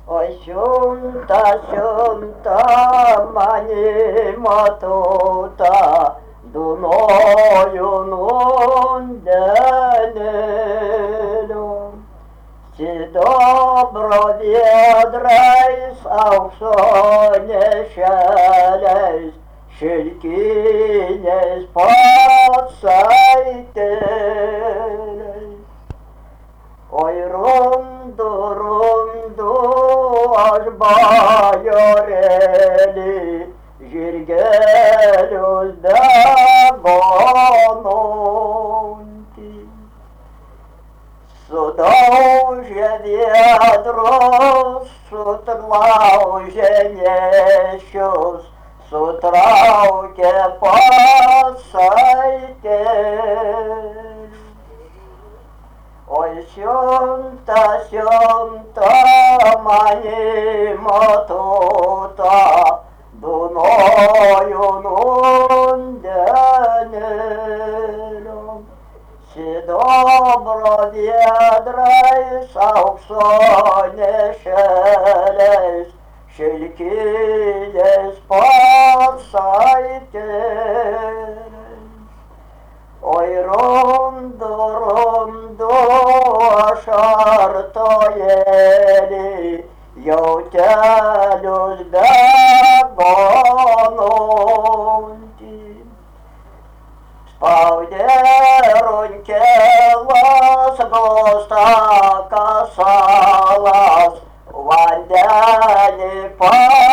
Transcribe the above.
Ой, сюнта, мені матута, Дуною нунденелю. Си добро ведрайс, ауксоне шелейс, Шелькинес подсайтелейс. Ой, rundu aš bajorėlį, žirgelius begonantį. Sudaužė viedrus, sutlaužė nešius, sutraukė pasaitėlį. Oi, siunta, mani matuta, Dunoju nundeneliu. Sidabro viedrais, aukso nešeliais, Šilkiniais pasaitėliais. Oi, rundu aš artojėlį, jautelius begonantį. Spaudė runkelas, glosta kasalas, vandenį